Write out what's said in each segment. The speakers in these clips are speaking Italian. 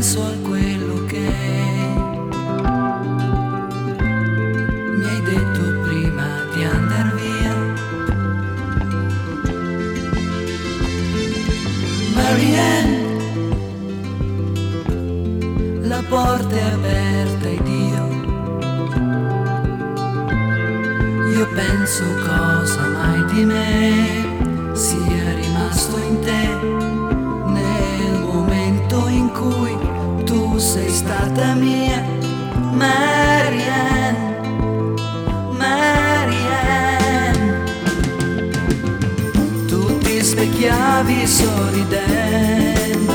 penso a quello che mi hai detto prima di andar via. Marianne, la porta è aperta ed io penso cosa mai di me sia rimasto in te nel momento in cui tu sei stata mia. Marianne, Marianne, tu ti specchiavi sorridendo,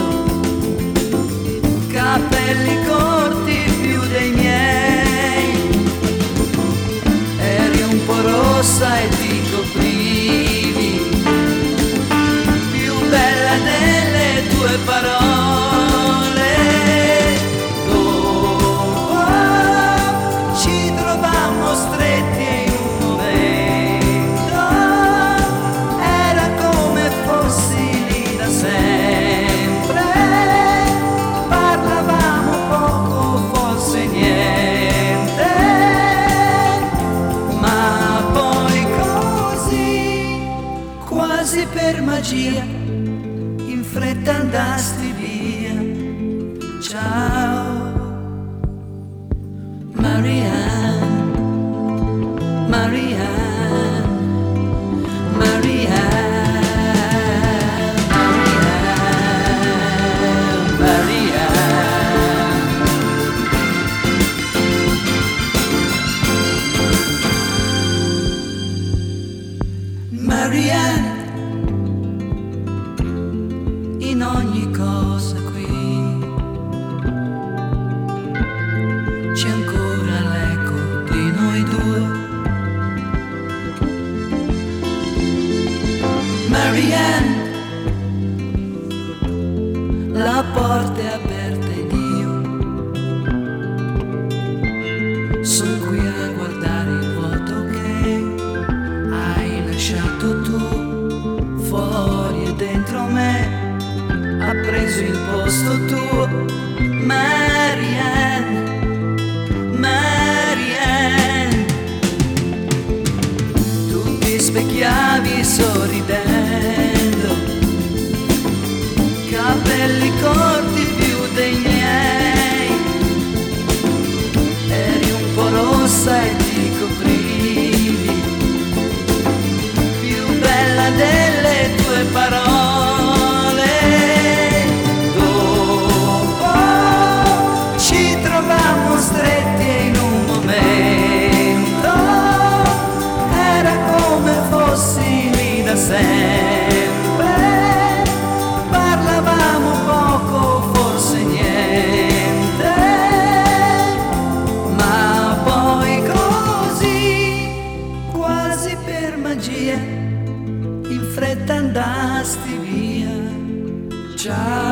capelli corti più dei miei, eri un po' rossa e ti coprivi, più bella delle tue parole. Dopo ci trovammo stretti in un momento, era come fossi lì da sempre, parlavamo poco, forse niente, ma poi così, quasi per magia, in fretta andasti via. Ciao Marianne, Marianne, Marianne, Marianne, Marianne, Marianne, in ogni cosa qui c'è ancora l'eco di noi due. Marianne, la porta è aperta ed io sono qui a guardare il vuoto che hai lasciato tu fuori e dentro me ha preso il posto tuo. Marianne, Marianne, tu ti specchiavi sorridendo, capelli corti più dei miei, eri un po' rossa e ti coprivi, più bella delle tue parole. Dopo ci trovammo stretti in un momento, era come fossi lì da sempre, parlavamo poco, forse niente, ma poi così, quasi per magia, in fretta andasti via. Ciao